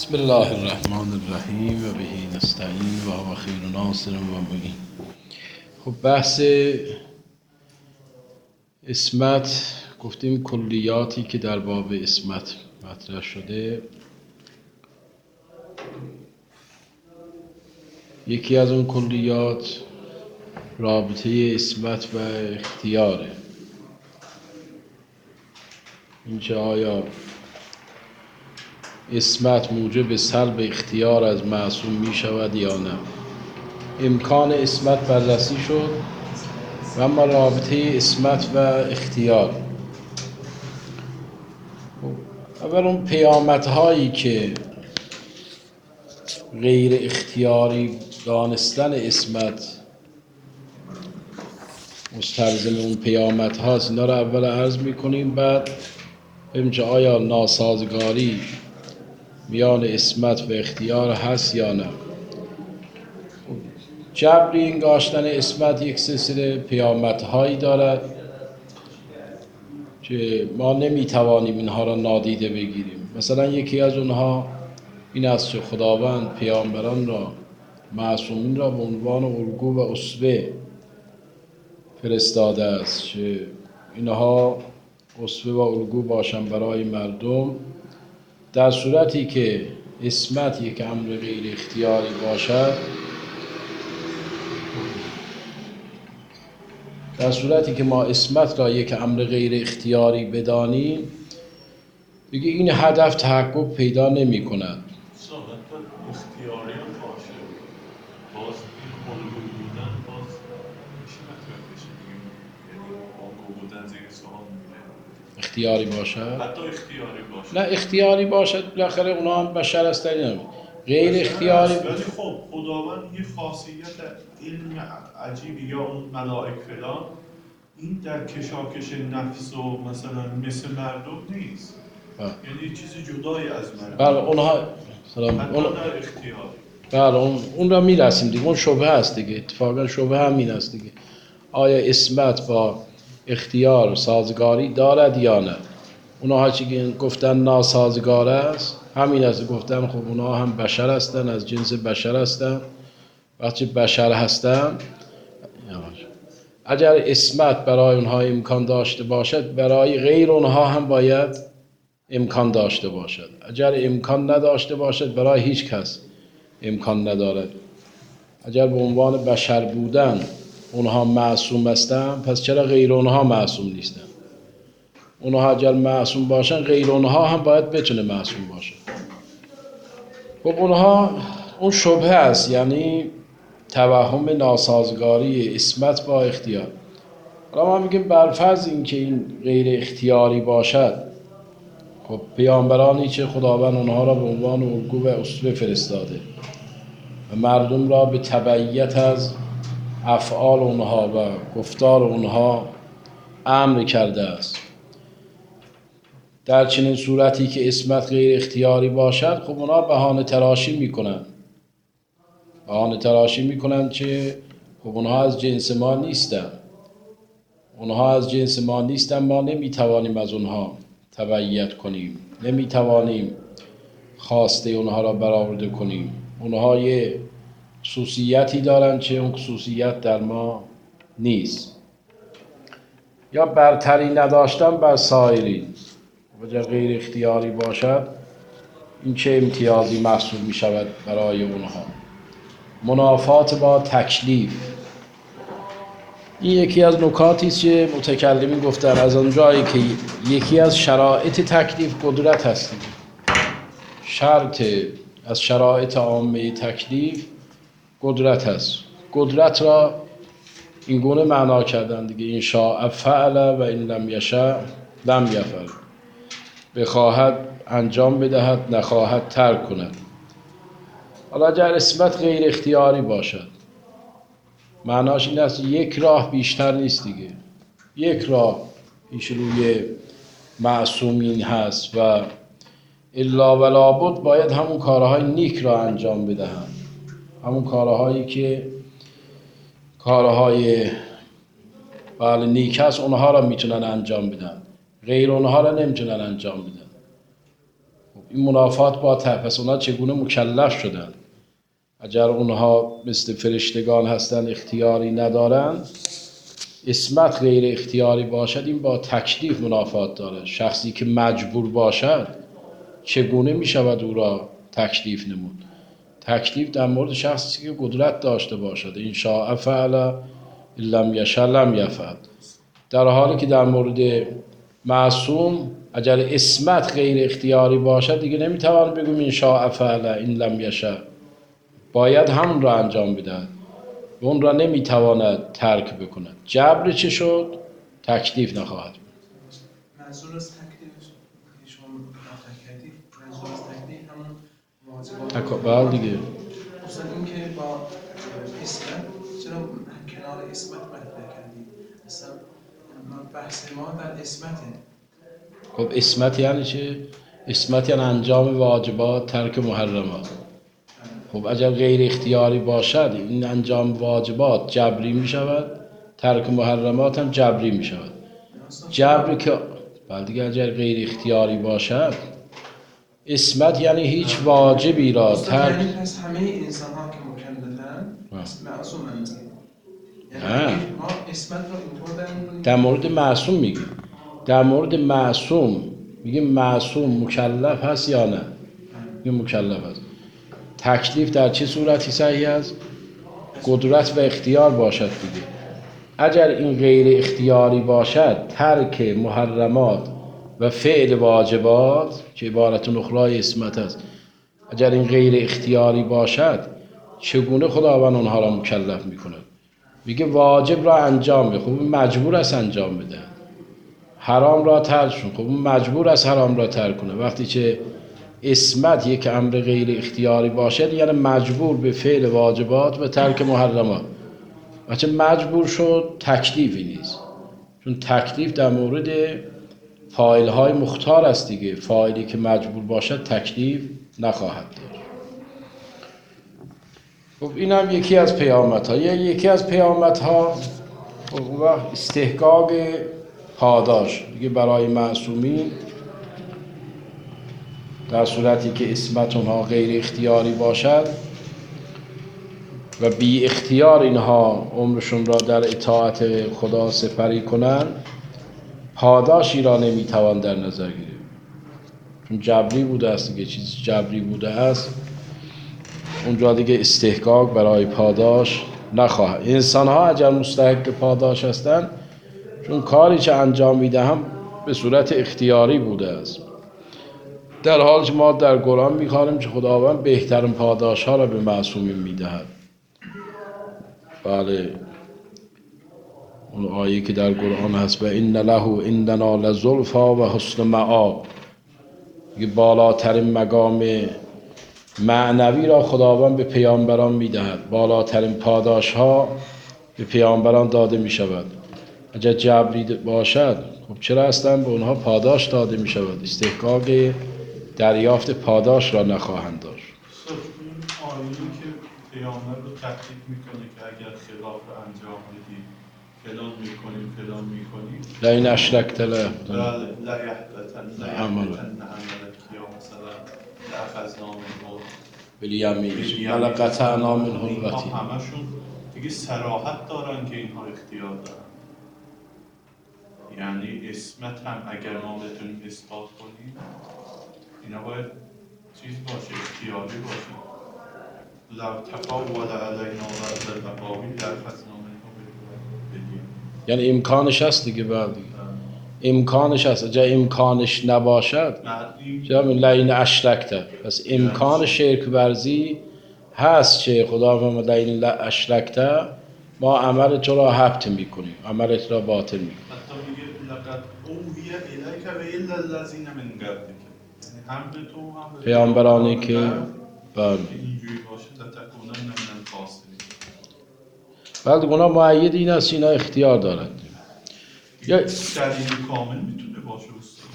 بسم الله الرحمن الرحیم و بهی نستعین و هو خیر ناصر و معین. خب بحث اسمت گفتیم کلیاتی که در باب اسمت مطرح شده. یکی از اون کلیات رابطه اسمت و اختیاره. اینکه آیا اسمت موجب سلب اختیار از معصوم می شود یا نه. امکان اسمت بررسی شد و اما رابطه اسمت و اختیار. اول اون پیامدهایی که غیر اختیاری دانستن اسمت مستلزم اون پیامدهاست، اینا رو اول عرض میکنیم، بعد ببینیم آیا ناسازگاری میان اسمت و اختیار هست یا نه. جبری انگاشتن اسمت یک سلسله پیامدهایی دارد که ما نمیتوانیم اینها را نادیده بگیریم. مثلا یکی از اونها این است که خداوند پیامبران را، معصومین را به عنوان الگو و اسوه فرستاده است که اینها اسوه و الگو باشند برای مردم. در صورتی که اسمت یک امر غیر اختیاری باشد، در صورتی که ما اسمت را یک امر غیر اختیاری بدانیم، دیگه این هدف تحقق پیدا نمی کند. اختیاری هم باشه، باز این الگو بودن باز میشه مطرح بشه دیگه. یعنی الگو بودن زیر سوال میره. اختیاری باشد؟ حتی اختیاری باشه. نه اختیاری باشد، بالاخره اونا هم بشر هستن. غیر اختیاری ولی خب خداوند یه خاصیت علم عجیبی یا اون ملائک فلان، این در کشاکش نفس و مثلا مثل مردم نیست. یعنی چیزی جدایی از مردم. بله اونها سلام. حتی در اختیار. بله اون را میرسیم دیگه. اون شبهه است دیگه. اتفاقا شبهه همین است دیگه. آیا اسمت با اختیار سازگاری دارد یا نه؟ اونها چی گفتن ناسازگار است، همین است. گفتن خب اونها هم بشر هستن، از جنس بشر هستن. وقتی بشر هستن، اگر اسمت برای اونها امکان داشته باشد، برای غیر اونها هم باید امکان داشته باشد. اگر امکان نداشته باشد، برای هیچ کس امکان ندارد. اگر به عنوان بشر بودن اونها معصوم هستند، پس چرا غیر اونها معصوم نیستن؟ اونها اگر معصوم باشن، غیر اونها هم باید بتونه معصوم باشه. خب اونها اون شبهه است، یعنی توهم ناسازگاری اسمت با اختیار. حالا ما میگیم برفرض این که این غیر اختیاری باشد، خب پیامبرانی که خداوند اونها را به عنوان الگو و اسوه فرستاده و مردم را به تبعیت از افعال اونها و گفتار اونها امر کرده است. در چنین صورتی که اسمت غیر اختیاری باشد، خب اونها بهانه تراشی میکنن. بهانه تراشی میکنن که خب اونها از جنس ما نیستن. اونها از جنس ما نیستن، ما نمیتوانیم از اونها تبعیت کنیم، نمیتوانیم خواسته اونها را برآورده کنیم. اونها یه خصوصیتی دارن که اون خصوصیت در ما نیست. یا برتری نداشتن بر سایرین. اگر غیر اختیاری باشد، این چه امتیازی محسوب می شود برای اونها؟ منافات با تکلیف. این یکی از نکاتی است که متکلمین گفتن، از آنجایی که یکی از شرایط تکلیف قدرت هست. شرط از شرایط عامه تکلیف قدرت هست. قدرت را این گونه معنا کردن دیگه: این شاء فعل و این لم یشاء لم یفعل. بخواهد انجام بدهد، نخواهد ترک کند. حالا اگر اسمت غیر اختیاری باشد، معناش این است یک راه بیشتر نیست دیگه. یک راه پیش روی معصومین هست و الا و لابد باید همون کارهای نیک را انجام بدهند. همون کارهایی که کارهای نیک هست، اونها را میتونن انجام بدن، غیر اونها را نمیتونن انجام بدن. این منافات با پس اونها چگونه مکلف شدن؟ اگر اونها مثل فرشتگان هستن اختیاری ندارن، عصمت غیر اختیاری باشد، این با تکلیف منافات داره. شخصی که مجبور باشد چگونه می شود او را تکلیف نمود؟ تکلیف در مورد شخصی که قدرت داشته باشد، این شاء فعل ان لم یشاء لم یفعل. در حالی که در مورد معصوم اگر عصمت غیر اختیاری باشد دیگه نمیتوان بگیم این شاء فعل ان لم یشاء، باید همون را انجام بدهد و اون را نمیتواند ترک بکند. جبر چه شد؟ تکلیف نخواهد. منظور از تکلیف شما مطرح کردید، منظور از تکلیف همون واجبات دیگه مثلا این که با اسمت چرا کنار اسمت مطرح کردید؟ مثلا بحث ما در اسمته. خب اسمت یعنی چه؟ اسمت یعنی انجام واجبات، ترک محرمات. خب اگر غیر اختیاری باشد این انجام واجبات جبری می شود، ترک محرمات هم جبری می شود. جبری که دیگه اگر غیر اختیاری باشد، اسمت یعنی هیچ واجبی را ترک. یعنی پس همه انسان ها که مکلفن معصومن دیگه. یعنی ما اسمت رو اینطور در مورد معصوم میگیم. در مورد معصوم میگیم معصوم مکلف هست یا نه؟ میگیم مکلف هست. تکلیف در چه صورتی صحیح است؟ قدرت و اختیار باشد دیگه. اگر این غیر اختیاری باشد، ترک محرمات و فعل واجبات که عبارت اخرای اسمت است، اگر این غیر اختیاری باشد چگونه خداوند اونها را مکلف میکند؟ میگه واجب را انجام بده، خب مجبور است انجام بده. حرام را ترک کن، خب مجبور است حرام را ترک کنه. وقتی که اسمت یک امر غیر اختیاری باشد یعنی مجبور به فعل واجبات و ترک محرمات. وقتی مجبور شد تکلیفی نیست، چون تکلیف در مورد فاعل‌های مختار است دیگه. فاعلی که مجبور باشد تکلیف نخواهد داشت. خب این هم یکی از پیامدها. یکی از پیامدها استحقاق پاداش دیگه برای معصومین در صورتی که اسمت اونها غیر اختیاری باشد و بی اختیار اینها عمرشون را در اطاعت خدا سپری کنند، پاداشی را نمیتوان در نظر گرفت، چون جبری بوده است دیگه. چیزی جبری بوده است اونجا دیگه استحقاق برای پاداش نخواهد. انسان ها اگر مستحق پاداش هستند چون کاری که انجام میدهم به صورت اختیاری بوده است، در حالی که ما در قرآن میخوانیم که خداوند بهترین پاداش ها را به معصومین میدهد. بله اون آیه که در قرآن هست و ان له عندنا لزلفی و حسن مآب، که بالاترین مقام معنوی را خداوند به پیامبران میدهد. بالاترین پاداش ها به پیامبران داده می شود. اگر جبری باشد خب چرا اصلا به اونها پاداش داده می شود؟ استحقاق دریافت پاداش را نخواهند داشت. آیه‌ای که پیامبر رو تهدید میکنه که اگر خلاف رو انجام بدی فلان میکنیم فلان میکنیم، لئن اشرکت بله لیحبطن عملک یا مثلا لأخذنا منه بالیمین ولقطعنا منه الوتین. همشون دیگه صراحت دارن که اینها اختیار دارن. یعنی اسمت هم اگر ما بتونیم اثبات کنیم اینا باید چیز باشه، اختیاری باشه. لو تقول علینا بعض الاقاویل لأخذنا منه باليمین. یعنی امکانش هست دیگه. بعد امکانش هست. اگر امکانش نباشد جناب لئن اشرکت، پس امکان شرک ورزی هست که خداوند لئن اشرکت ما عمل تو را حبط میکنیم، عملت را باطل میکنیم. حتی میگه لقد اوحی الیک و الی الذین من قبلک، یعنی هم به تو هم به پیامبرانی که اینجوری باشه لتکونن من الخاسرین. بعد گناه معید این است اینا اختیار دارند. یا دلیل کامل میتونه باشه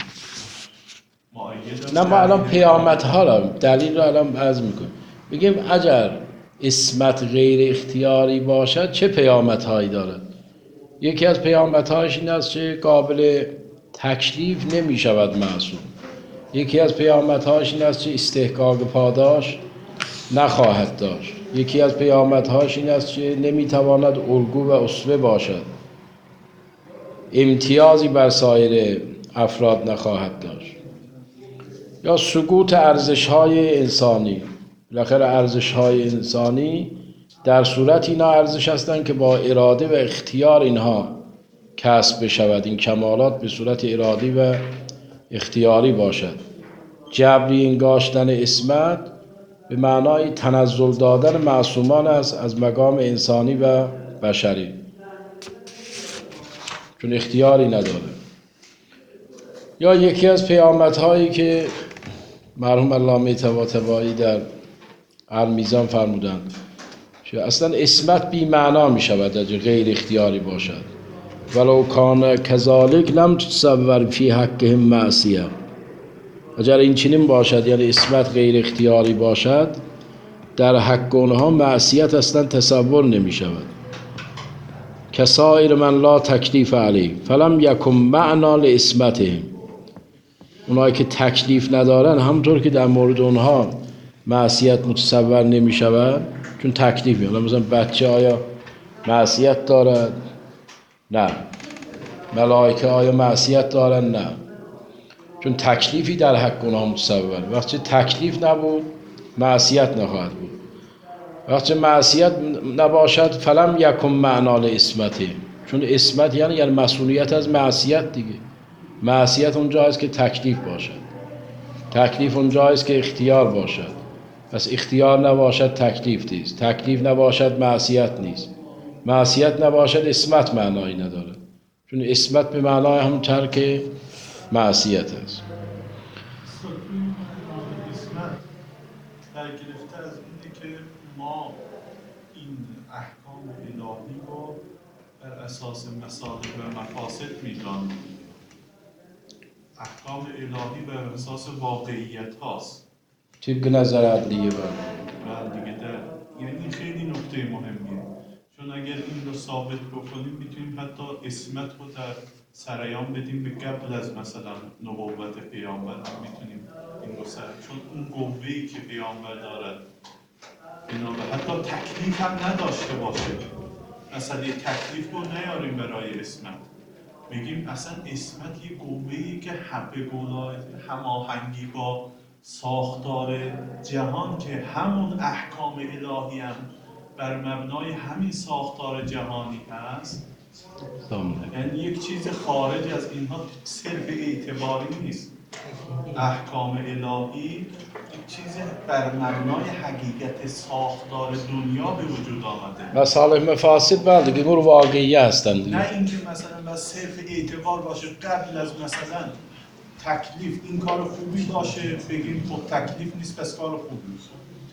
معید. نه ما الان پیامت ها را دلیل را الان عرض میکنیم. بگیم اگر اسمت غیر اختیاری باشد چه پیامت هایی دارد؟ یکی از پیامت هایش این است که قابل تکلیف نمی شود معصوم. یکی از پیامدهاش این است که استحقاق پاداش نخواهد داشت. یکی از پیامدهاش این است که نمیتواند الگو و اسوه باشد، امتیازی بر سایر افراد نخواهد داشت. یا سقوط ارزش‌های انسانی. بالاخره ارزش‌های انسانی در صورت اینا ارزش هستند که با اراده و اختیار اینها کسب بشود، این کمالات به صورت ارادی و اختیاری باشد. جبری انگاشتن عصمت به معنای تنزل دادن معصومان است از مقام انسانی و بشری، چون اختیاری نداره. یا یکی از پیامدهایی که مرحوم علامه طباطبایی در المیزان فرمودند که اصلا عصمت بی معنا می شود اگر غیر اختیاری باشد. ولو کان کذالک لم تصور فی حقهم معصیه. اگر این چنین باشد، یعنی عصمت غیر اختیاری باشد، در حق اونها معصیت اصلا تصور نمی شود. کسائر من لا تکلیف علیه فلم یکن معنا لعصمتهم. اونایی که تکلیف ندارن همونطور که در مورد اونها معصیت متصور نمی شود، چون تکلیف میاد. مثلا بچه آیا معصیت دارد؟ نه. ملائکه آیا معصیت دارن؟ نه. چون تکلیفی در حق اونها متصور. وقتی تکلیف نبود معصیت نخواهد بود. وقتی معصیت نباشد فلم یکن معنا لعصمته، چون عصمت یعنی مسئولیت از معصیت دیگه. معصیت اونجا است که تکلیف باشد، تکلیف اونجا است که اختیار باشد. پس اختیار نباشد تکلیف نیست، تکلیف نباشد معصیت نیست، معصیت نباشد عصمت معنایی نداره، چون عصمت به معنای هم ترک معصیت است. عصمت برگرفته از اینه که ما این احکام الهی رو بر اساس مصالح و مفاسد میدانیم. احکام الهی بر اساس واقعیت هاست، طبق نظر عدلیه. دیگه یعنی خیلی نکته مهمیه، چون اگر این رو ثابت بکنیم میتونیم حتی عصمت رو در سریان بدیم به قبل از مثلا نبوت پیامبر هم میتونیم این رو چون اون قوه‌ای که پیامبر دارد اینا حتی تکلیف هم نداشته باشه، مثلا یه تکلیف رو نیاریم برای عصمت، میگیم اصلا عصمت یه قوه‌ای که به قولای هماهنگی با ساختار جهان که همون احکام الهی هم بر مبنای همین ساختار جهانی هست، یعنی یک چیز خارج از اینها صرف اعتباری نیست. احکام الهی یک چیز بر مبنای حقیقت ساختار دنیا به وجود آمده. مصالح مفاسد بله دیگه رو واقعیه هستند، نه اینکه مثلا بس صرف اعتبار باشه قبل از مثلا تکلیف این کار خوبی باشه بگیم خب تکلیف نیست پس کار خوبی نیست،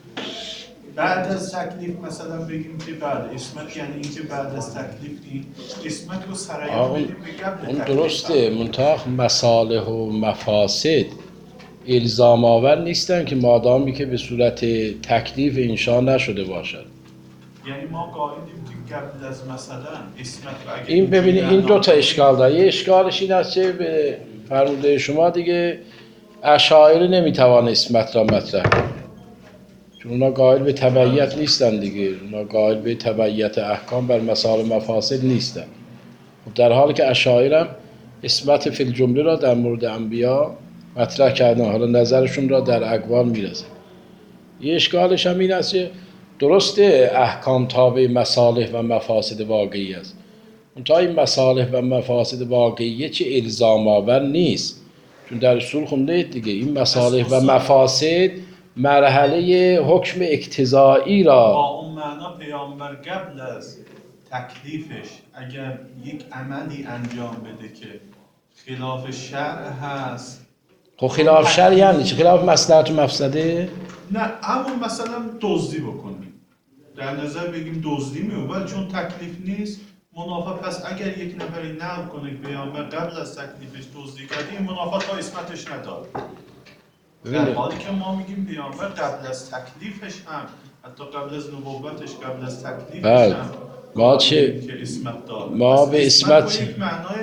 بعد از تکلیف مثلا بگیم که بعد عصمت یعنی اینکه بعد از تکلیف این عصمت رو سریع بدیم به قبل اون تکلیف. درسته، منتها مصالح و مفاسد الزام آور نیستن که مادامی که به صورت تکلیف انشا نشده باشد. یعنی ما قائلیم که قبل از مثلا عصمت این ببینید این دو تا اشکال داره. یه اشکالش این است که به فرموده شما دیگه اشاعره نمیتوان عصمت را مطرح کنه، چون اونا قائل به تبعیت نیستن دیگه، اونا قائل به تبعیت احکام بر مصالح مفاسد نیستن. در حالی که اشاعره هم عصمت فی الجمله را در مورد انبیا مطرح کردن، حالا نظرشون را در اقوال میرسه. یه اشکالش هم این است که درسته احکام تابع مصالح و مفاسد واقعی است، منتها این مصالح و مفاسد واقعی چه الزام آور نیست، چون در اصول خونده اید دیگه این مصالح و مفاسد مرحله حکم اقتضایی را با اون معنا پیامبر قبل از تکلیفش اگر یک عملی انجام بده که خلاف شرع هست، خب خلاف شرع یعنی چه؟ خلاف مصلحت و مفسده؟ نه همون مثلا دزدی بکنیم، در نظر بگیم دزدی میوبر چون تکلیف نیست منافع، پس اگر یک نفری نقل کنه که پیامبر قبل از تکلیفش دزدی کرده این منافع تا اسمتش نداره، در حالی که ما میگیم پیامبر قبل از تکلیفش هم حتی قبل از نبوتش قبل از تکلیفش هم ما چه که اسمت داره، ما به اسمت یک معنای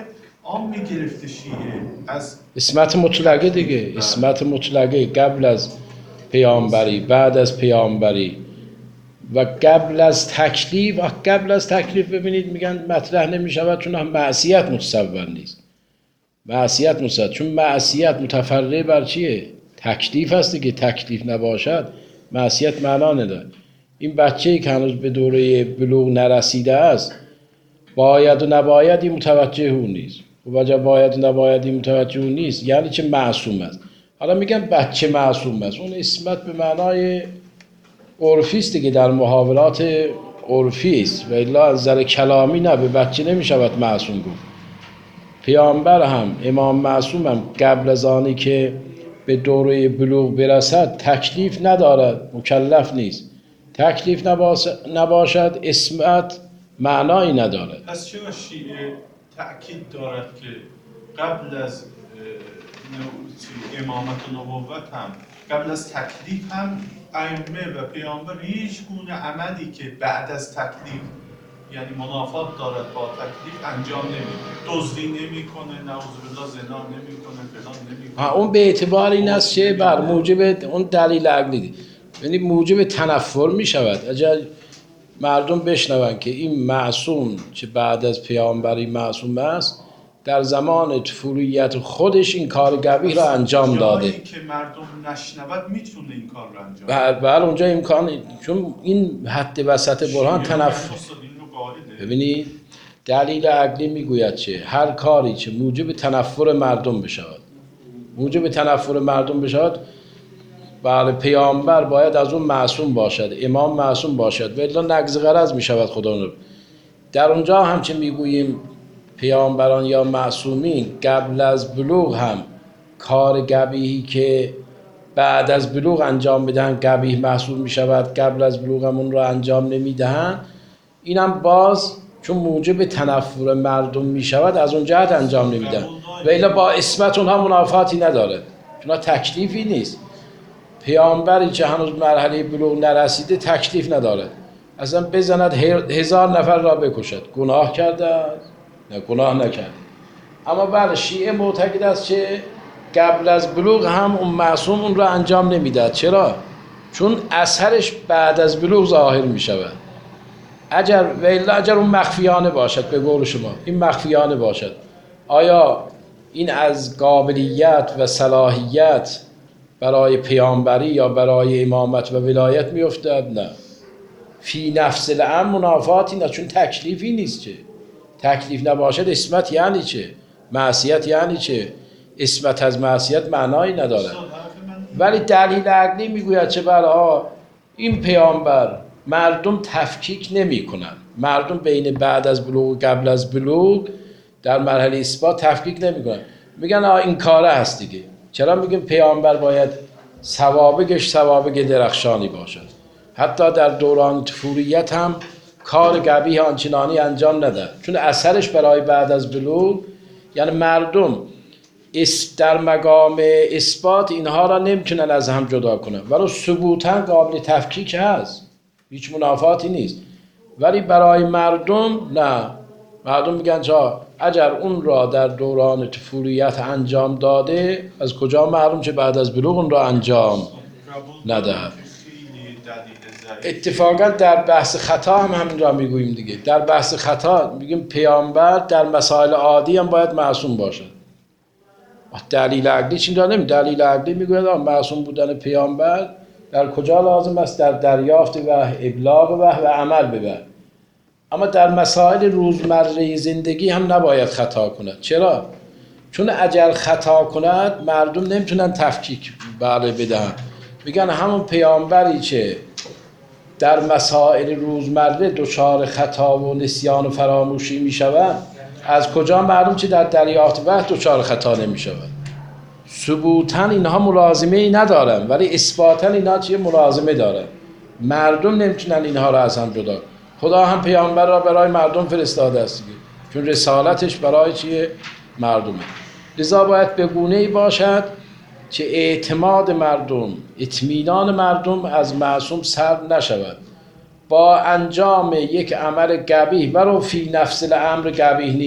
آن میگرفته شیعه از اسمت مطلقه دیگه، اسمت مطلقه قبل از پیامبری، بعد از پیامبری و قبل از تکلیف. قبل از تکلیف ببینید میگن مطرح نمیشود چون معصیت متصور نیست. معصیت متصور، چون معصیت متفرع بر چیه؟ تکلیف هست دیگه. تکلیف نباشد معصیت معنا نداره. این بچه‌ای که هنوز به دوره بلوغ نرسیده است، باید و نباید این متوجه اون نیست. و باید و نباید این متوجه اون نیست یعنی چه؟ معصوم است. حالا میگن بچه معصوم است، اون اسمت به معنای عرفی است دیگه، در محاورات عرفی است و الا از نظر کلامی نه، به بچه نمیشود معصوم گفت. پیامبر هم امام معصوم هم قبل از آنی که به دوره بلوغ برسد تکلیف ندارد، مکلف نیست. تکلیف نباشد اسمت معنایی ندارد. پس چرا شیعه تأکید دارد که قبل از امامت و نبوت هم، قبل از تکلیف هم ائمه و پیامبر هیچ گونه عملی که بعد از تکلیف یعنی منافات دارد با تکلیف انجام نمیده، دزدی نمیکنه، نعوذ بالله زنا نمیکنه، فلان نمیکنه. اون به اعتبار این است که بر موجب اون دلیل عقلی، یعنی موجب تنفر میشود. اگر مردم بشنون که این معصوم که بعد از پیامبری معصوم است، در زمان طفولیت خودش این کار قبیح را انجام داده، جایی که مردم نشنود میتونه این کار را انجام بده. بله اونجا امکان، چون این حد وسط برهان تنفر. ببینید دلیل عقلی میگوید چه؟ هر کاری که موجب تنفر مردم بشود، موجب تنفر مردم بشود، بله پیامبر باید از اون معصوم باشد، امام معصوم باشد و الا نقض غرض میشود. خدا رو در اونجا هم چه میگوییم پیامبران یا معصومین قبل از بلوغ هم کار قبیحی که بعد از بلوغ انجام بدن قبیح محسوب میشود، قبل از بلوغ هم اون رو انجام نمیدهن. اینم باز چون موجب تنفر مردم میشود از اون جهت انجام نمیدن و الا با اسمت اونها منافاتی نداره، چون تکلیفی نیست. پیامبری که هنوز مرحله بلوغ نرسیده تکلیف نداره، اصلا بزند 1000 نفر را بکشد، گناه کرده نه گناه نکرد. اما بله شیعه معتقد است که قبل از بلوغ هم اون معصوم اون را انجام نمیدهد. چرا؟ چون اثرش بعد از بلوغ ظاهر میشود. اگر اون مخفیانه باشد، به قول شما این مخفیانه باشد، آیا این از قابلیت و صلاحیت برای پیامبری یا برای امامت و ولایت میافتد؟ نه. فی نفس الامر منافاتی نه، چون تکلیفی نیست. چه تکلیف نباشد اسمت یعنی چه؟ معصیت یعنی چه؟ اسمت از معصیت معنایی نداره. ولی دلیل عقلی میگوید چه بله این پیامبر مردم تفکیک نمی کنن، مردم بین بعد از بلوغ و قبل از بلوغ در مرحله اثبات تفکیک نمی کنن. میگن این کاره هست دیگه. چرا میگیم پیامبر باید سوابقش سوابق درخشانی باشد؟ حتی در دوران طفولیت هم کار قبیح آنچنانی انجام نده، چون اثرش برای بعد از بلوغ، یعنی مردم در مقام اثبات اینها را نمیتونن از هم جدا کنن، ولی ثبوتا قابل تفکیک هست، هیچ منافاتی نیست. ولی برای مردم نه. مردم میگن اگر اون را در دوران طفولیت انجام داده، از کجا معلوم که بعد از بلوغ اون را انجام ندهد؟ اتفاقا در بحث خطا هم همین را میگوییم دیگه. در بحث خطا میگیم پیامبر در مسائل عادی هم باید معصوم باشد. دلیل عقلی چین را نمی. دلیل عقلی میگوید معصوم بودن پیامبر در کجا لازم است؟ در دریافت وحی، ابلاغ وحی و عمل به وحی. اما در مسائل روزمره زندگی هم نباید خطا کند. چرا؟ چون اگر خطا کند مردم نمیتونن تفکیک بدهن. میگن همون پیامبری که در مسائل روزمره دچار خطا و نسیان و فراموشی میشود، از کجا معلوم که در دریافت وحی دچار خطا نمیشود؟ ثبوتاً اینها ملازمه ای ندارن، ولی اثباتاً اینها چیه؟ ملازمه دارن. مردم نمیتونن اینها را از هم جدا. خدا هم پیامبر را برای مردم فرستاده است، چون رسالتش برای چیه؟ مردمه. لذا باید به گونه‌ای باشد که اعتماد مردم، اطمینان مردم از معصوم سلب نشود با انجام یک عمل قبیح، ولو فی نفس الامر قبیح نیست،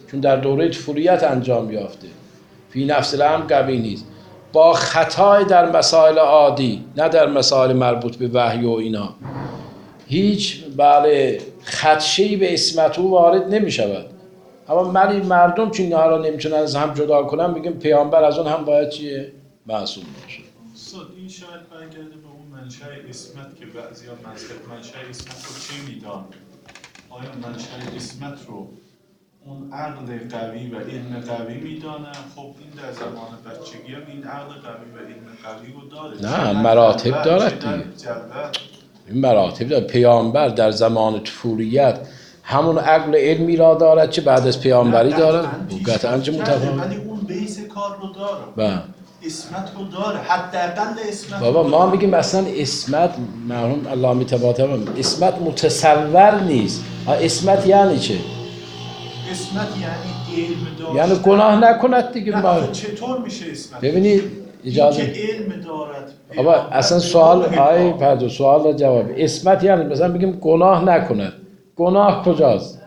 چون در دوره طفولیت انجام یافته. فی نفس الامر قوی نیست. با خطای در مسائل عادی، نه در مسائل مربوط به وحی و اینا، هیچ خدشه‌ای به عصمت او وارد نمی شود. اما مردم چون اینها را نمیتونن از هم جدا کنن، میگیم پیامبر از اون هم باید چیه؟ معصوم باشه. این شاید برگرده به اون منشأ عصمت که بعضیا منشأ عصمت رو چی میدان؟ آیا منشأ عصمت رو اون عقل قوی و علم قوی میدانه؟ خب این در زمان بچگی هم این عقل قوی و علم قوی رو داره. نه، مراتب دارد دیگه. این مراتب دارد. پیامبر در زمان طفولیت همون عقل علمی را دارد چه بعد از پیامبری دارد؟ قطعاً چه متفاوت. ولی اون بیس کار رو داره. بله. عصمت رو داره. حداقل عصمت. بابا ما میگیم مثلا عصمت، مرحوم علامه طباطبایی، عصمت متصور نیست. عصمت یعنی چه؟ عصمت یعنی علم داشتن. یعنی گناه نکند دیگه. نه چطور میشه عصمت؟ ببینید اجازه که علم دارد. بابا اصلا سوال را جواب. عصمت یعنی مثلا بگیم گناه نکند. گناه کجاست؟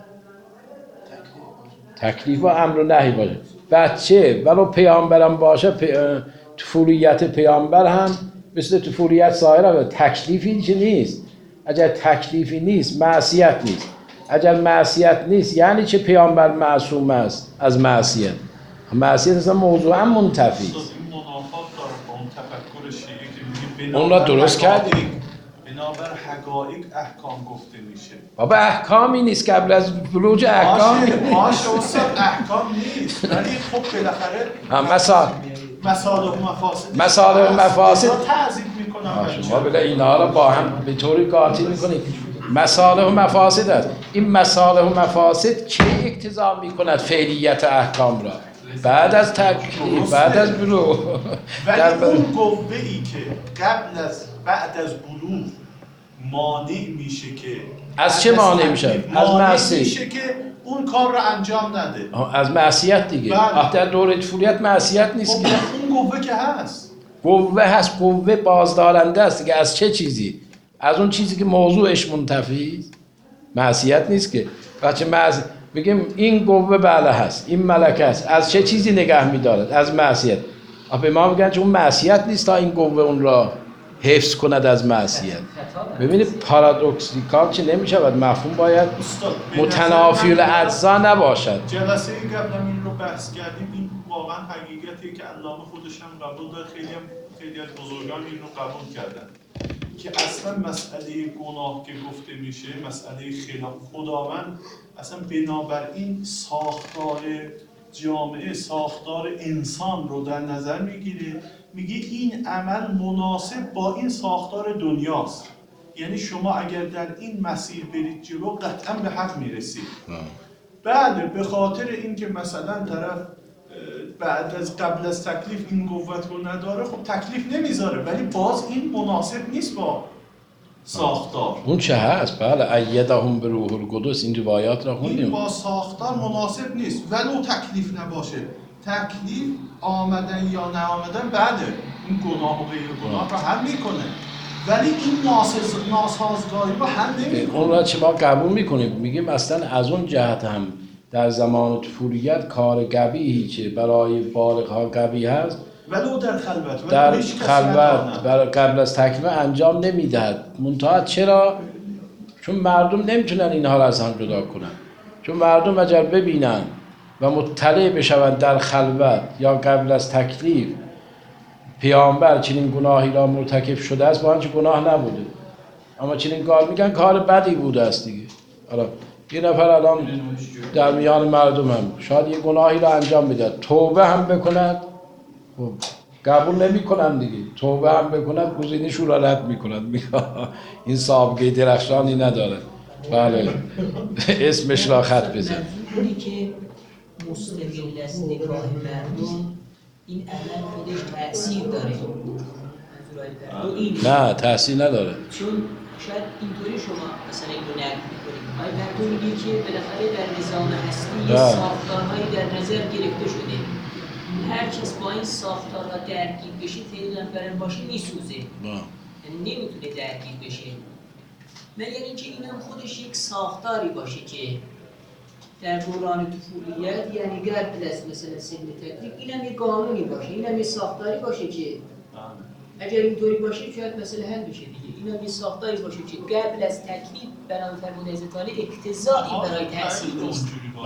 تکلیف و امر و نهی باشه. بچه ولو پیامبرم باشه، طفولیت پیامبر هم مثل طفولیت سایر تکلیفی چه نیست. اگر تکلیفی نیست، معصیت نیست. اگر معصیت نیست یعنی چه پیامبر معصوم است از معصیت؟ معصیت اصلا موضوعا منتفی است. این منافات داره با اون تفکر شیعی که میگه اون را درست کردیم. بنابر حقایق احکام گفته میشه. بابا احکامی نیست قبل از بلوغ احکام. باشه استاد احکام نیست. ولی خب بالاخره مصالح و مفاسد تعذیب میکنن. شما بله اینا را با هم به طوری قاطی میکنید. مصالح و مفاسد است. این مصالح و مفاسد چه اقتضا میکند فعلیت احکام را؟ بعد از تکلیف، بعد از بلوغ. ولی اون قوه‌ای که بعد از بلوغ مانع میشه که از چه مانع میشه؟ از معصیت میشه که اون کار رو انجام نده. از معصیت دیگه. در دوره طفولیت معصیت نیست که. اون قوه که هست. قوه هست، قوه بازدارنده است دیگه. از چه چیزی؟ از اون چیزی که موضوعش منتفی است. معصیت نیست که. بچه بگیم این قوه بله هست، این ملکه است. از چه چیزی نگه می‌دارد؟ از معصیت. به ما میگن چون معصیت نیست تا این قوه اون را حفظ کند از معصیت. ببینید پارادوکسیکال چه نمی‌شود. مفهوم باید متنافی الاجزا نباشد. جلسه قبلا این رو بحث کردیم. این واقعا حقیقتی که علامه خودش هم قبول داره. خیلی از بزرگان این رو قبول کردن که اصلا مسئله گناه که گفته میشه مسئله خلاف خداوند اصلا بنابراین ساختار جامعه، ساختار انسان رو در نظر میگیره. میگه این عمل مناسب با این ساختار دنیاست. یعنی شما اگر در این مسیر برید جلو قطعا به حق میرسید. بله به خاطر اینکه مثلا طرف بعد از قبل از تکلیف این قوت رو نداره، خب تکلیف نمیذاره، ولی باز این مناسب نیست با ساختار. اون چه هست؟ بله ایدهم به روح القدس، این روایات را خوندیم. این با ساختار مناسب نیست ولو تکلیف نباشه. تکلیف آمدن یا نآمدن بله این گناه و غیر گناه رو حل میکنه، ولی این ناسازگاری رو حل نمیکنه. اون را چه ما قبول میکنیم. میگیم اصلا از اون جهت هم در زمان طفولیت کار قبیحی چه برای بالغ‌ها قبیح هست ولو در خلوت، در خلوت قبل از تکلیف انجام نمیدهد. منتها چرا؟ چون مردم نمیتونن اینها را از هم جدا کنن. چون مردم اگر ببینن و مطلع بشوند در خلوت یا قبل از تکلیف پیامبر چنین گناهی را مرتکب شده است، با آنچه گناه نبوده، اما چنین کار میگن کار بدی بوده است دیگه. حالا یه نفر الان در میان مردم هم شاید یه گناهی را انجام میده، توبه هم بکند، خب قبول نمی کنن دیگه. توبه هم بکند گزینش را رد میکنند. این سابقه درخشانی نداره. بله اسمش را خط بزن. اینی که مستقل از نگاه مردم این عمل خودش تأثیر داره. نه تأثیر نداره. چون شاید اینطوری شما مثلا این رو نقد میکنید. مردم میگه که بالاخره در نظام هستی ساختارهایی در نظر گرفته شده. هر کس با این ساختارها درگیر بشه پیغمبر باشه میسوزه. یعنی نمیتونه درگیر بشه. مگر اینکه اینم خودش یک ساختاری باشه که در دوران طفولیت یعنی قبل از مثلا سن تکلیف اینم یه قانونی باشه، اینم یه ساختاری باشه که اگر اینطوری باشه شاید مثلا حل بشه دیگه. اینم یه ساختاری باشه که قبل از تکلیف برای فرموده حضرت عالی اقتضایی برای تحصیل نیست.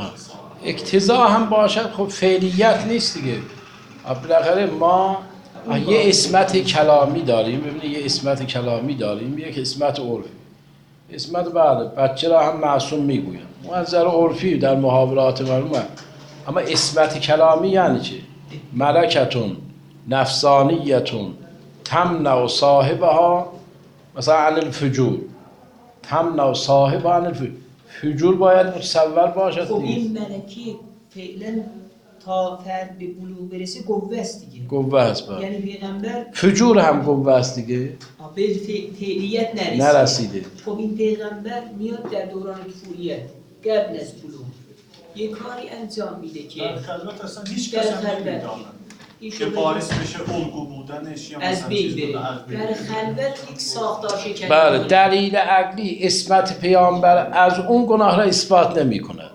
اقتضا هم باشد خب فعلیت نیست دیگه. بالاخره ما یه اسمت کلامی داریم، ببینید یه اسمت کلامی داریم، یک اسمت عرفی. اسمت بله بچه را هم معصوم میگوین، اون از نظر عرفی در محاورات مرموم، اما اسمت کلامی یعنی چه؟ ملکتون نفسانیتون تمنع صاحبها مثلا عن الفجور، تمنع صاحبها عن الفجور، فجور باید متصور باشد. خب این ملکی فعلا تا فرد به بلوغ برسه قوه است دیگه. قوه است باید. یعنی پیغمبر فجور هم قوه است دیگه. به فعلیت نرسیده. خب این پیغمبر میاد در دوران طفولیت قبل از بلوغ یه کاری انجام میده که در خلوت اصلا هیچ کس هم نمیدانه که باعث بشه الگو بودنش یا از مثلا بین چیز بره. بوده. در خلوت یک ساختار شکنی. بله دلیل عقلی اسمت پیامبر از اون گناه را اثبات نمی کند.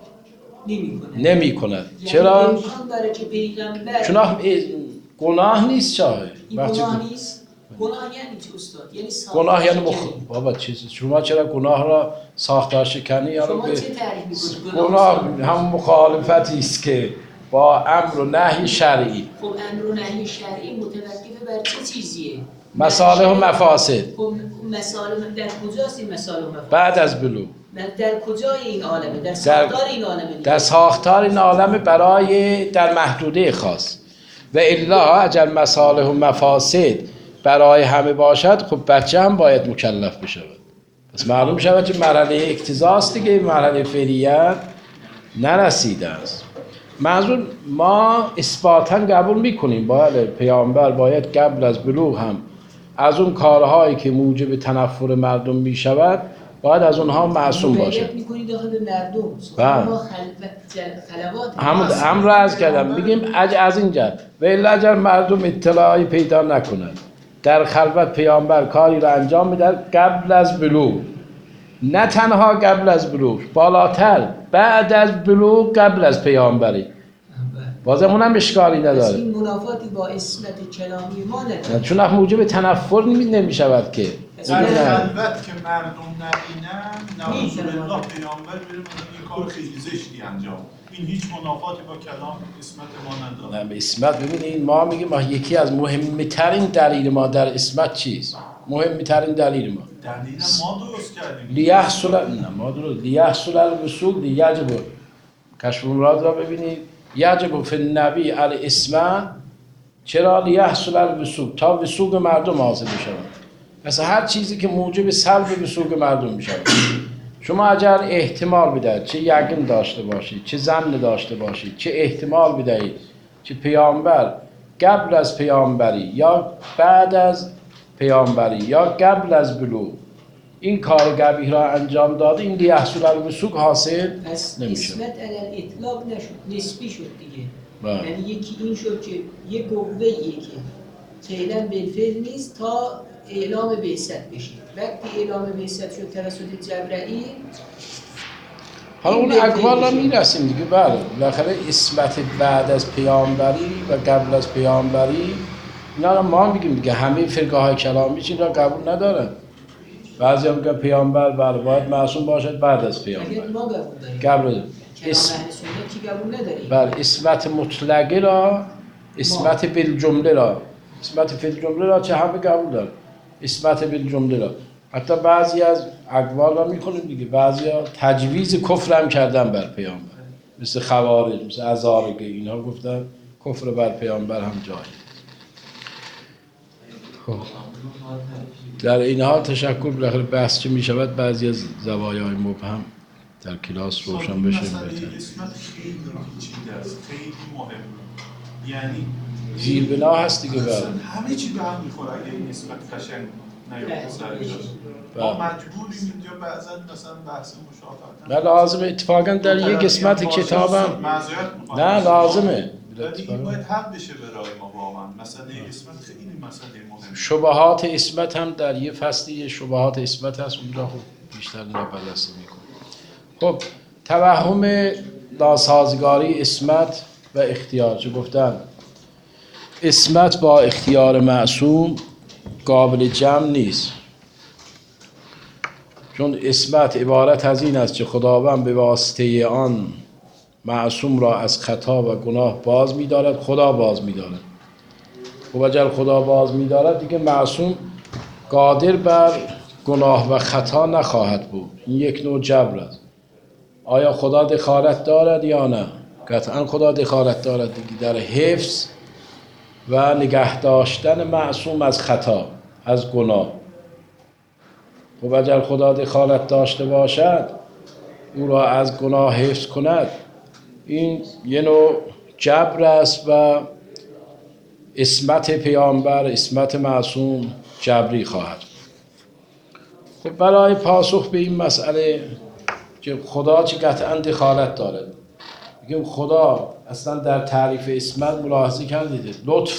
نمی کند. چرا؟ امکان داره که پیغمبر چون گناه نیست چاهه. این گناه نیست. گناه یعنی چی استاد؟ یعنی گناه یعنی بابا چیزی. شما چرا گناه را ساختار شکنی یا شما به چه تعریف می‌کنید؟ گناه هم مخالفتی است که با امر و نهی شرعی. خب امر و نهی شرعی متوقف بر چه چیزیه؟ مصالح و مفاسد. خب مصالح در کجاست این مصالح و مفاسد؟ بعد از بلوغ. در کجای این عالمه؟ در ساختار این عالمه. در ساختار این عالمه برای در محدوده خاص. و الا اگر مصالح و مفاسد برای همه باشد خب بچه هم باید مکلف بشود. پس معلوم شود که مرحله اقتضاست دیگه، مرحله فعلیت نرسیده است. منظور ما اثباتا قبول میکنیم باید پیامبر باید قبل از بلوغ هم از اون کارهایی که موجب تنفر مردم میشود باید از اونها معصوم باشه. باید میکنی داخل مردم. بله. ما خلوات هم را عرض کردم میگیم از اینجا و الا اگر مردم اطلاعی پیدا نکنند در خلوت پیامبر کاری را انجام میده قبل از بلوغ، نه تنها قبل از بلوغ، بالاتر بعد از بلوغ قبل از پیامبری، بازم اونم اشکالی نداره. این منافاتی با اسمت کلامی ما نداره، چون موجب تنفر نمیشود که در خلوت که مردم نبینن نعوذ بالله پیامبر بره مثلا یه کار خیلی زشتی انجام، این هیچ منافاتی با کلام اسمت ما نداره. نه اسمت ببینید ما میگیم یکی از مهمترین دلیل ما در اسمت چیست؟ مهمترین دلیل ما دلیل ما درست کردیم. لیحصل نه ما درست لیحصل الوصول یجب کشف المراد را ببینید یجب فی النبی الاسم. چرا لیحصل الوصول؟ تا وصول مردم حاصل بشه. مثلا هر چیزی که موجب سلب وصول مردم میشه. شما اگر احتمال بدهید چه یقین داشته باشید چه ظن داشته باشید چه احتمال بدهید چه پیامبر قبل از پیامبری یا بعد از پیامبری یا قبل از بلوغ این کار قبیح را انجام داده این لیحصل الوصول حاصل نمیشه. اسمت علی الاطلاق نشد، نسبی شد دیگه. بله. یعنی یکی این شد که یه قوه‌ایه که فعلا بالفعل نیست تا اعلام بعثت بشه. وقتی اعلام بعثت شد توسط جبرئیل حالا اون اقوال را میرسیم دیگه. بله بالاخره اسمت بعد از پیامبری و قبل از پیامبری اینا را ما میگیم دیگه. همه فرقه های کلامی این را قبول ندارن. بعضی هم میگن پیامبر باید معصوم باشد بعد از پیامبر. اگر ما قبول داریم قبل کلام اهل سنت کی قبول نداریم. بله اسمت مطلقه را اسمت بالجمله را اسمت بالجمله را چه همه قبول دارن. اسمت بالجمله را حتی بعضی از اقوال را میخونیم دیگه. بعضی ها تجویز کفر هم کردن بر پیامبر مثل خوارج مثل ازارگه اینها گفتن کفر بر پیامبر هم جایی. خب در این حال تشکر بالاخره بحث چه میشود بعضی از زوایای مبهم در کلاس روشن بشه. مسئله اسمت خیلی پیچیده است، خیلی مهم. یعنی زیربنا هست دیگه. اصلا همه چی به هم میخوره اگه این اسمت قشنگ نیفته سر جاش. ما مجبوریم اینجا بعضا مثلا بحث مشافهت نه لازمه اتفاقا در یک قسمت کتابم نه لازمه این باید حق بشه برای ما واقعا. مسئله اسمت خیلی مسئله مهمه. شبهات اسمت هم در یه فصلی شبهات اسمت هست اونجا خوب بیشتر اینا بررسی میکنه. خب توهم ناسازگاری عصمت و اختیار. چه گفتن؟ عصمت با اختیار معصوم قابل جمع نیست، چون عصمت عبارت از این است که خداوند به واسطه آن معصوم را از خطا و گناه باز می‌دارد. خدا باز می‌دارد. و اگر خدا باز می‌دارد دیگه معصوم قادر بر گناه و خطا نخواهد بود. این یک نوع جبر است. آیا خدا دخالت دارد یا نه؟ قطعا خدا دخالت دارد دیگه، در حفظ و نگه داشتن معصوم از خطا، از گناه. و اگر خدا دخالت داشته باشد، او را از گناه حفظ کند، این یه نوع جبر است و عصمت پیامبر، عصمت معصوم جبری خواهد. خب برای پاسخ به این مسئله که خدا چه قطعا دخالت دارد، میگیم خدا اصلا در تعریف عصمت ملاحظه کردید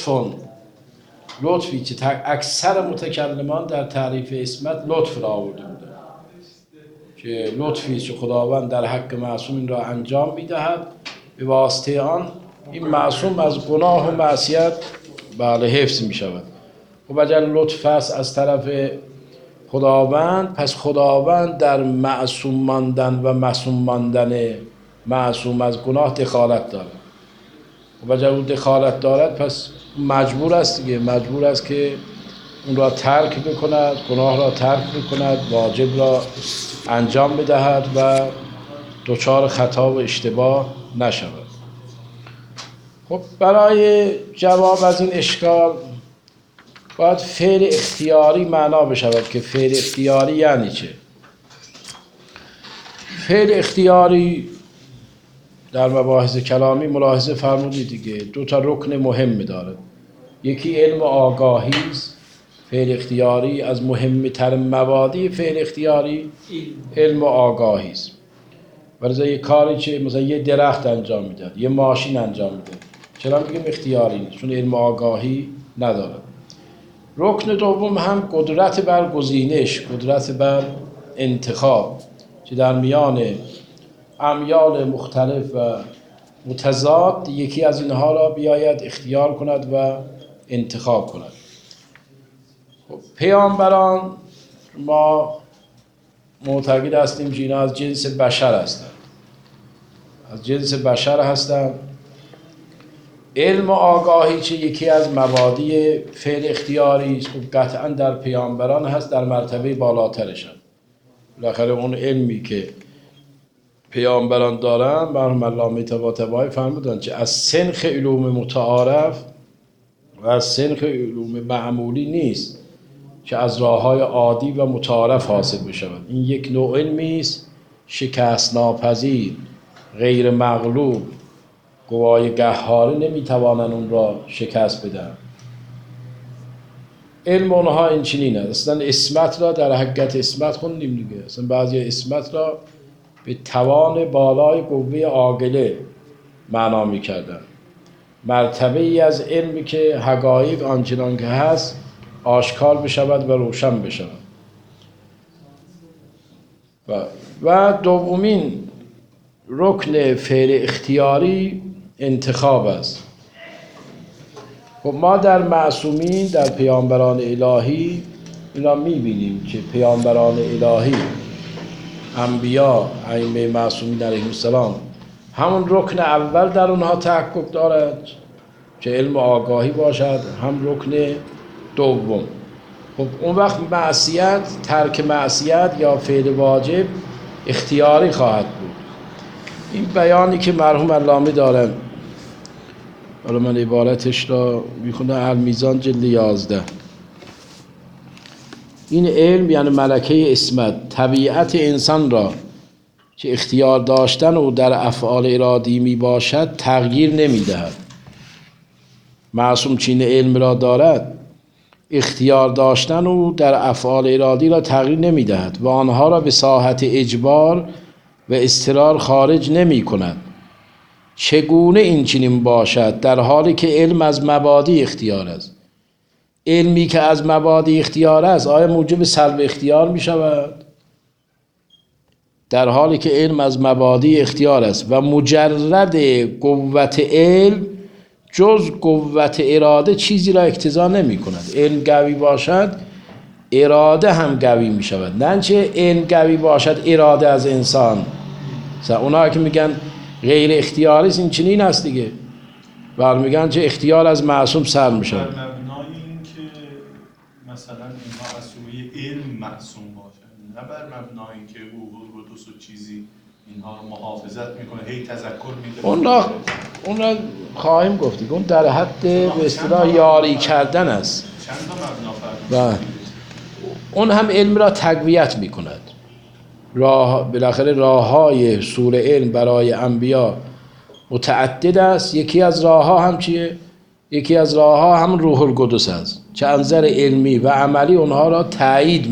لطفی که اکثر متکلمان در تعریف عصمت لطف را آورده بوده، که لطفی که خداوند در حق معصوم این را انجام میدهد، به واسطه آن این معصوم از گناه و معصیت حفظ می شود. و اگر لطف است از طرف خداوند، پس خداوند در معصوم ماندن و معصوم ماندن معصوم از گناه دخالت دارد. و اگر او دخالت دارد، پس مجبور است دیگه، مجبور است که اون را ترک بکند، گناه را ترک بکند، واجب را انجام بدهد و دچار خطا و اشتباه نشود. خب برای جواب از این اشکال باید فعل اختیاری معنا بشود که فعل اختیاری یعنی چه؟ فعل اختیاری در مباحث کلامی ملاحظه فرمودید دیگه، دو تا رکن مهم داره. یکی علم و آگاهی است. فعل اختیاری از مهمتر مبادی فعل اختیاری علم و آگاهی است. ورزا یه کاری که مثلا یه درخت انجام میداد، یه ماشین انجام میداد، چرا میگیم اختیاری نیست؟ چون علم و آگاهی نداره. رکن دوم هم قدرت بر گزینش، قدرت بر انتخاب، که در میان امیال مختلف و متضاد یکی از اینها را بیاید اختیار کند و انتخاب کند. پیامبران ما معتقد هستیم که اینا از جنس بشر هستند، از جنس بشر هستند. علم و آگاهی چه یکی از مبادی فعل اختیاری است، قطعا در پیامبران هست، در مرتبه بالاترش هم. بالاخره اون علمی که پیامبران دارن، مرحوم علامه طباطبایی فرمودن که از سنخ علوم متعارف و از سنخ علوم معمولی نیست که از راه‌های عادی و متعارف حاصل بشود. این یک نوع علمی است شکست ناپذیر، غیر مغلوب. قوای قهاره نمیتوانند اون را شکست بدن. علم اونها این چنین است. اصلا عصمت را در حقیقت عصمت خوندیم دیگه، اصلا بعضی عصمت را به توان بالای قوه عاقله معنا میکردن. مرتبه ای از علمی که حقایق آنچنان که هست آشکار بشود و روشن بشود. و دومین رکن فعل اختیاری انتخاب است. خب ما در معصومین، در پیامبران الهی اینا میبینیم که پیامبران الهی، انبیا، ائمه معصومین علیهم السلام، همون رکن اول در اونها تحقق دارد که علم و آگاهی باشد، هم رکن دوم. خب اون وقت معصیت، ترک معصیت یا فعل واجب اختیاری خواهد بود. این بیانی که مرحوم علامه دارن، حالا من عبارتش را میخونم، المیزان جلد 11. این علم یعنی ملکه عصمت طبیعت انسان را که اختیار داشتن او در افعال ارادی می باشد تغییر نمی دهد. معصوم چین علم را دارد، اختیار داشتن او در افعال ارادی را تغییر نمی دهد و آنها را به ساحت اجبار و اضطرار خارج نمی کند. چگونه این چنین باشد در حالی که علم از مبادی اختیار است؟ علمی که از مبادی اختیار است آیا موجب سلب اختیار می شود؟ در حالی که علم از مبادی اختیار است و مجرد قوت علم جز قوت اراده چیزی را اقتضا نمی کند. علم قوی باشد اراده هم قوی می شود، نه چه علم قوی باشد اراده از انسان. اونا که میگن غیر اختیاری است این چنین است دیگه، و میگن چه اختیار از معصوم سر می شود. بر مبنای این که مثلا اینها از سوی علم معصوم باشن، نه بر مبنای این که او قدس و چیزی اینها رو محافظت میکنه، هی تذکر میده. اون را خواهیم گفت، اون در حد به اصطلاح یاری کردن است. چند تا مبنا فرمودید؟ اون هم علم را تقویت میکند. بالاخره راه‌های حصول علم برای انبیا متعدد است. یکی از راه‌ها هم چیه؟ یکی از راه‌ها هم روح القدس است، چه از نظر علمی و عملی اونها را تایید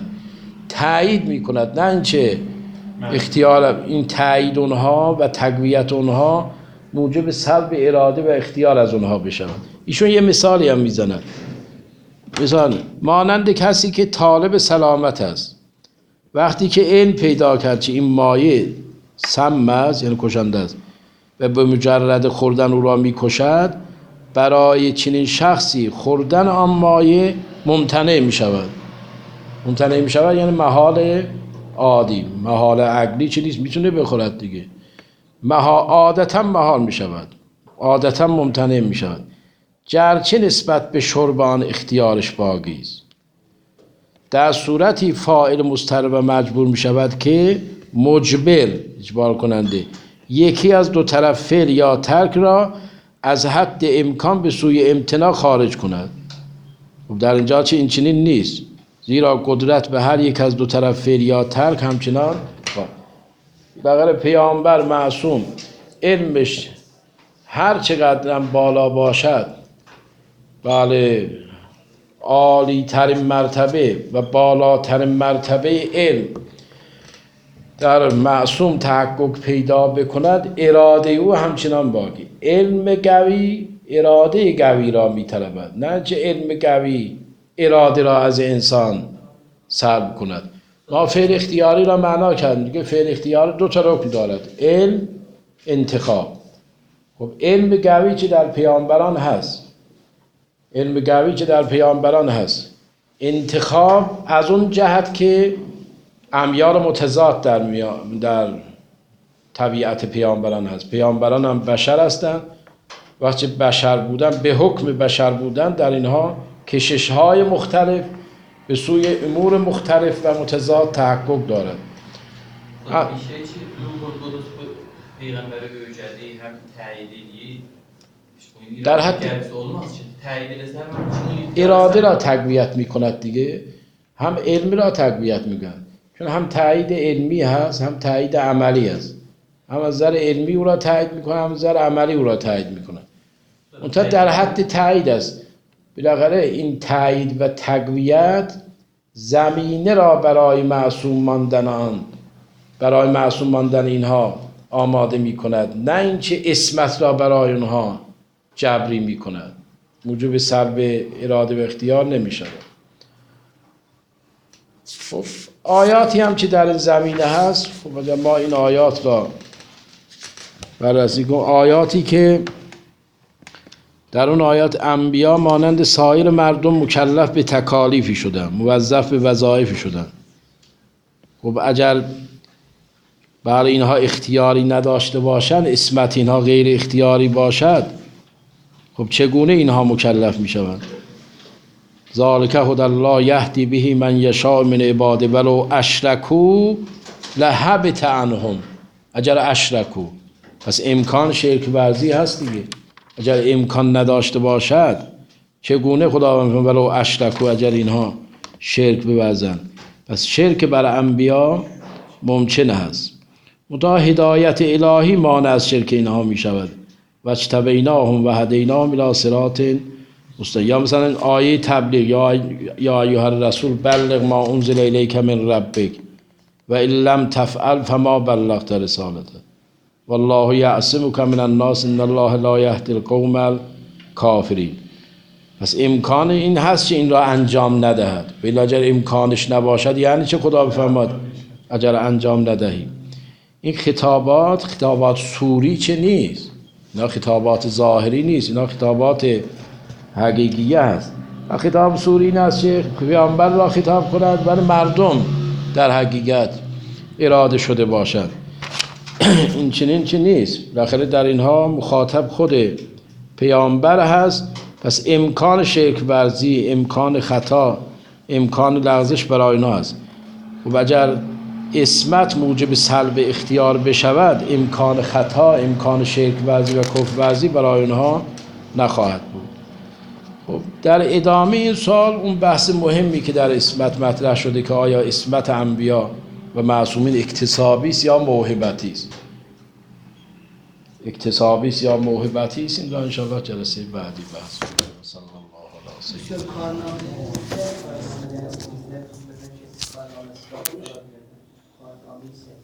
میکند، نه اینکه اختیار. این تایید اونها و تقویت اونها موجب سلب اراده و اختیار از اونها بشود. ایشون یه مثالی هم میزنن، مثلا مانند کسی که طالب سلامت است، وقتی که علم پیدا کرد که این مایه سم است یعنی کشنده است و به مجرد خوردن او را میکشد، برای چنین شخصی خوردن آن مایه ممتنع میشود. یعنی محال عادی، محال عقلی چی نیست، میتونه بخورد دیگه. عادتا محال میشود، عادتا ممتنع میشود، گرچه نسبت به شرب آن اختیارش باقی است. در صورتی فاعل مضطر و مجبور میشود که اجبار کننده یکی از دو طرف فعل یا ترک را از حد امکان به سوی امتناع خارج کند. در اینجا چه این چنین نیست، زیرا قدرت به هر یک از دو طرف فعل یا ترک همچنان بغیر پیامبر معصوم علمش هر چقدر بالا باشد، بله عالی ترین مرتبه و بالاترین مرتبه علم در معصوم تحقق پیدا بکند، اراده او همچنان باقی. علم قوی اراده قوی را می‌طلبد، نه چه علم قوی اراده را از انسان سلب کند. ما فعل اختیاری را معنا کردیم دیگه. فعل اختیار دو تا رکن دارد، علم، انتخاب. خب علم قوی که در پیامبران هست، انتخاب از اون جهت که امیال متضاد در طبیعت پیامبران هست. پیامبران هم بشر هستند، وقتی بشر بودن به حکم بشر بودن در اینها کشش‌های مختلف به سوی امور مختلف و mutezad tahakkuk دارد. در حد اراده را تقویت می‌کند دیگه، هم علمی را تقویت می‌کند، چون هم تایید علمی هست هم تایید عملی هست، هم از نظر علمی او را تایید می‌کنه هم از نظر عملی او را تایید می‌کند. منتها در حد تایید است. بالاخره این تایید و تقویت زمینه را برای معصوم ماندن اینها آماده می کند، نه اینکه اسمت را برای اونها جبری می کند، موجب سلب اراده و اختیار نمی شود. خب آیاتی هم که در این زمینه هست، خب ما این آیات را بررسی کنیم. آیاتی که در اون آیات انبیا مانند سایر مردم مکلف به تکالیفی شدن، موظف به وظایفی شدن. خب اگر برای اینها اختیاری نداشته باشند، اسمت اینها غیر اختیاری باشد، خب چگونه اینها مکلف می شوند؟ ذالک هدی الله یهدی به من یشاء من عباده ولو اشرکوا لحبط عنهم. اگر اشرکوا، پس امکان شرک ورزی هست دیگه. اگر امکان نداشته باشد چگونه خداوند ولو اشرکوا، اگر اینها شرک بورزند، پس شرک بر انبیا ممکن است. متا هدایت الهی مانع از شرک اینها می شود. و اجتبیناهم و هدیناهم الی صراط مستقیم. یا مثلا آیه تبلیغ، یا ایها الرسول بلغ ما انزل الیک من ربک و ان لم تفعل فما بلغت رسالته والله یعصمک من الناس ان الله لا یهدی القوم الکافرین. پس امکان این هست که این را انجام ندهد. بلا اگر امکانش نباشد یعنی چه؟ خدا بفرماد اگر انجام ندهی. این خطابات صوری چه نیست، اینا خطابات ظاهری نیست، اینا خطابات حقیقیه هست. و خطاب صوری این است که پیامبر را خطاب کند برای مردم در حقیقت اراده شده باشد. این چنین چه نیست. بالاخره در اینها مخاطب خود پیامبر هست، پس امکان شرک ورزی، امکان خطا، امکان لغزش برای اینا هست. و اگر عصمت موجب سلب اختیار بشود، امکان خطا، امکان شرک ورزی و کفر ورزی برای اونها نخواهد بود. خب در ادامه این سال اون بحث مهمی که در عصمت مطرح شده که آیا عصمت انبیا و معصومین اکتسابی است یا موهبتی است، اکتسابی است یا موهبتی است، این را ان شاءالله جلسه بعدی بحث کنیم. صلی الله علیه و سلم.